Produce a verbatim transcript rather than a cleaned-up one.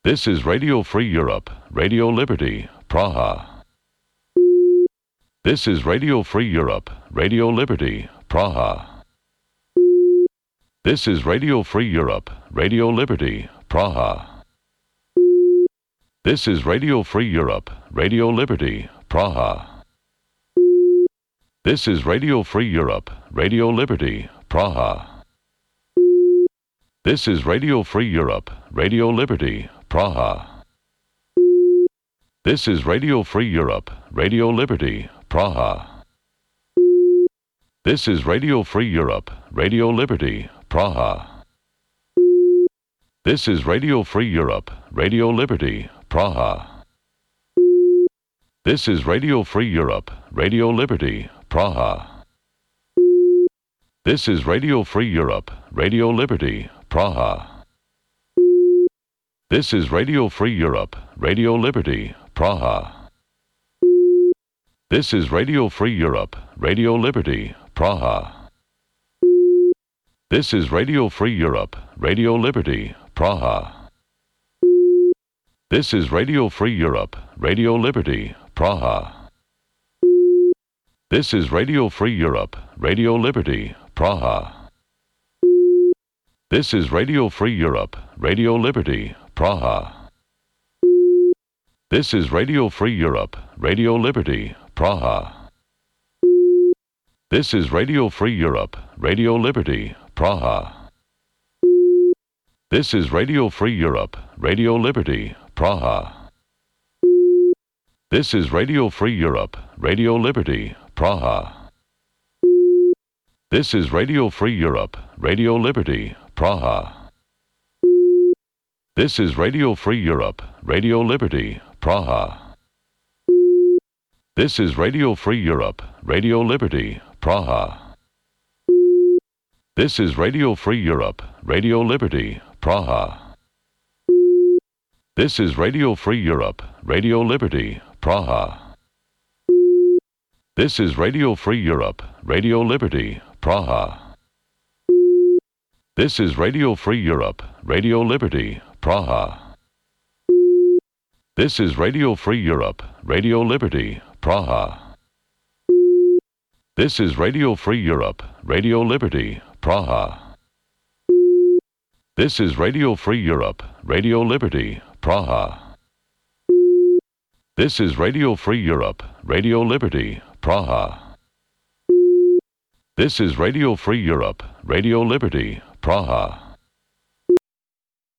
This is Radio Free Europe, Radio Liberty, Praha. This is Radio Free Europe, Radio Liberty, Praha. This is Radio Free Europe, Radio Liberty, Praha. This is Radio Free Europe, Radio Liberty, Praha. This is Radio Free Europe, Radio Liberty, Praha. This is Radio Free Europe, Radio Liberty, Praha. This is Radio Free Europe, Radio Liberty, Praha. This is Radio Free Europe, Radio Liberty, Praha. This is Radio Free Europe, Radio Liberty, Praha. This is Radio Free Europe, Radio Liberty, Praha. This is Radio Free Europe, Radio Liberty, Praha. This is Radio Free Europe, Radio Liberty, Praha. This is Radio Free Europe, Radio Liberty, Praha. This is Radio Free Europe, Radio Liberty, Praha. This is Radio Free Europe, Radio Liberty, Praha. This is Radio Free Europe, Radio Liberty, Praha. This is Radio Free Europe, Radio Liberty, Praha. This is Radio Free Europe, Radio Liberty, Praha. This is Radio Free Europe, Radio Liberty, Praha. This is Radio Free Europe, Radio Liberty, Praha. This is Radio Free Europe, Radio Liberty, Praha. This is Radio Free Europe, Radio Liberty, Praha. This is Radio Free Europe, Radio Liberty, Praha. This is Radio Free Europe, Radio Liberty, Praha. This is Radio Free Europe, Radio Liberty, Praha. This is Radio Free Europe, Radio Liberty, Praha. This is Radio Free Europe, Radio Liberty, Praha. This is Radio Free Europe, Radio Liberty, Praha. This is Radio Free Europe, Radio Liberty, Praha. This is Radio Free Europe, Radio Liberty, Praha. This is Radio Free Europe, Radio Liberty, Praha. This is Radio Free Europe, Radio Liberty, Praha. This is Radio Free Europe, Radio Liberty, Praha.